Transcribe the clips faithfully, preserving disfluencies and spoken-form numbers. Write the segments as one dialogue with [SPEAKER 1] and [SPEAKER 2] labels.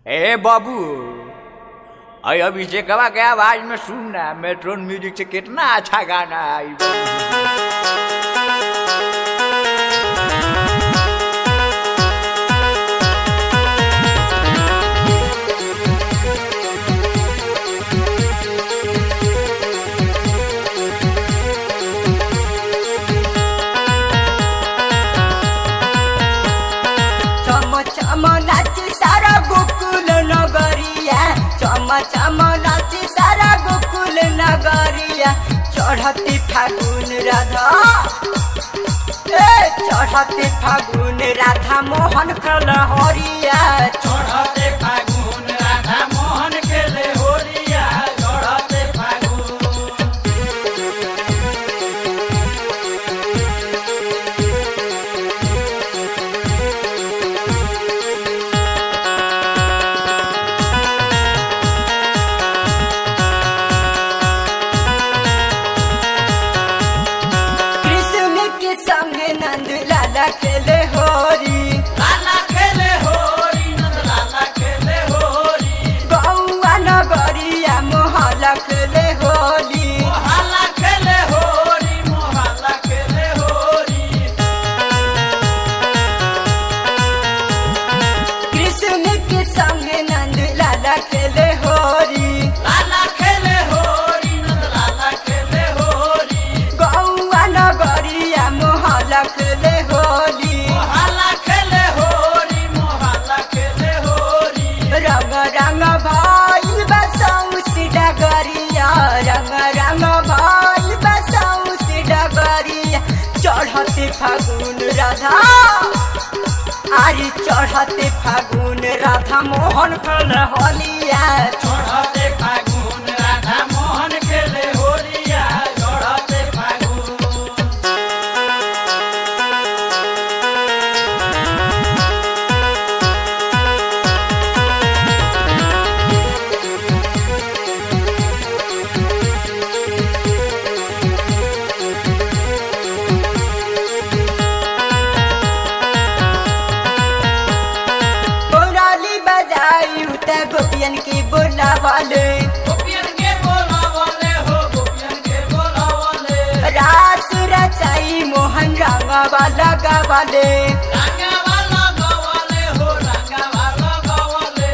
[SPEAKER 1] ए बाबू, अरे अभिषेकवा के आवाज में सुनना, मेट्रोन म्यूजिक से कितना अच्छा गाना है।
[SPEAKER 2] चम नाची सारा गोकुल नगरिया, चम चम नाची सारा गोकुल नगरिया। चढ़ती फागुन राधा, ए चढ़ती फागुन राधा मोहन कलहरिया।
[SPEAKER 3] चढ़ते फागुन राधा मोहन खेले होरिया। चढ़ते फागुन
[SPEAKER 2] नंद लाला खेले होरी,
[SPEAKER 3] लाला खेले होरी, नंद लाला खेले होरी।
[SPEAKER 2] गौआ नगरिया मोहल्ला खेले होली,
[SPEAKER 3] मोहल्ला खेले होरी, मोहल्ला खेले होरी।
[SPEAKER 2] कृष्ण के संग नंद लाला खेले होरी,
[SPEAKER 3] लाला खेले होरी, नंद लाला खेले होरी।
[SPEAKER 2] गौआ नगरिया मोहल्ला खेले होली,
[SPEAKER 3] मोहल्ला खेले होरी, मोहल्ला खेले होरी।
[SPEAKER 2] रंग रंग भाई बसाऊ सी डगरिया, रंग रंग भाई बसाऊ सी डगरिया। चढ़ते फागुन राधा, आरी चढ़ते फागुन राधा मोहन कलहरिया।
[SPEAKER 3] चढ़ते फागुन राधा मोहन खेले होरिया। चढ़ते फागुन
[SPEAKER 2] गोपियन की बोला वाले,
[SPEAKER 3] गोपियन के बोला वाले हो, गोपियन के बोला वाले।
[SPEAKER 2] रास रचाई मोहन रंगा वाला गावाले,
[SPEAKER 3] रंगा वाला गावाले हो, रंगा वाला गावाले।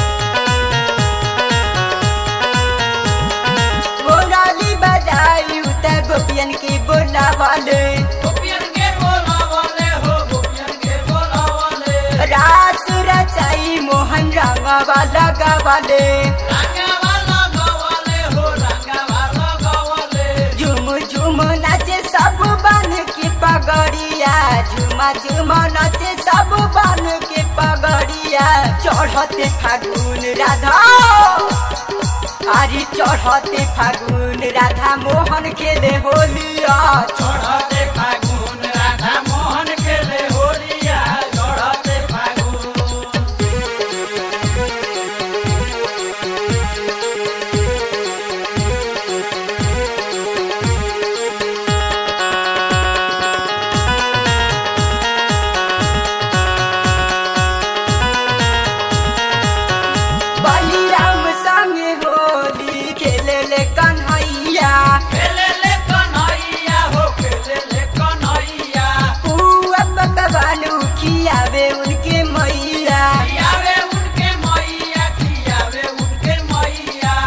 [SPEAKER 2] बोराली बजाई उतर गोपियन की बोला वाले,
[SPEAKER 3] गोपियन के बोला वाले हो, गोपियन के बोला वाले।
[SPEAKER 2] रास रचाई मोहन रंगा वाला गावाले,
[SPEAKER 3] रंगा वाला गावाले हो, रंगा वाला गावाले।
[SPEAKER 2] झुम झुम नाचे सब बन के पगड़िया, झुमा झुम नाचे सब बन के पगड़िया। चढ़ते फागुन राधा, आरी चढ़ते फागुन राधा मोहन खेले होलिया।
[SPEAKER 3] चढ़ते फागुन राधा मोहन खेले होलिया। चढ़ते फागुन
[SPEAKER 2] बलिराम संग होली खेले ले कन्हैया,
[SPEAKER 3] खेले ले कन्हैया हो, खेले ले कन्हैया।
[SPEAKER 2] पुआ पकवान खियावे उनके मैया,
[SPEAKER 3] खियावे उनके मैया, खियावे उनके मैया।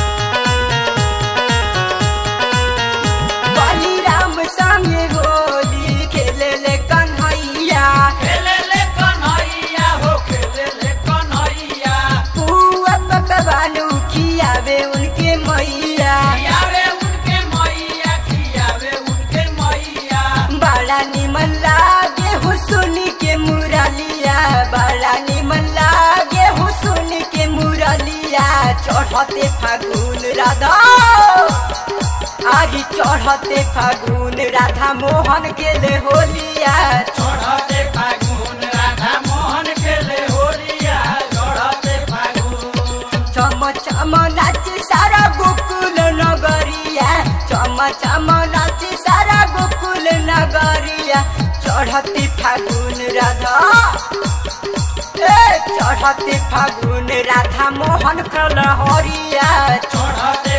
[SPEAKER 2] बलिराम संग होली खेले ले कन्हैया,
[SPEAKER 3] खेले ले कन्हैया हो, खेले ले कन्हैया।
[SPEAKER 2] पुआ पकवान खियावे उनके मैया।
[SPEAKER 3] खियावे उनके मैया, खियावे उनके मैया।
[SPEAKER 2] बड़ा निमन लागे हुसुनी के मुरलिया, बड़ा निमन लागे हुसुनी के मुरलिया। चढ़ते फागुन राधा, आरी चढ़ते फागुन राधा मोहन खेले होलिया।
[SPEAKER 3] चढ़ते फागुन राधा मोहन खेले होलिया। चढ़ते फागुन
[SPEAKER 2] चम चम नाची सारा गोकुल नगरिया, चम चम नाची सारा गोकुल नगरिया। चढ़ती फागुन राधा, चढ़ते फागुन राधा मोहन कलहरिया
[SPEAKER 3] चढ़ते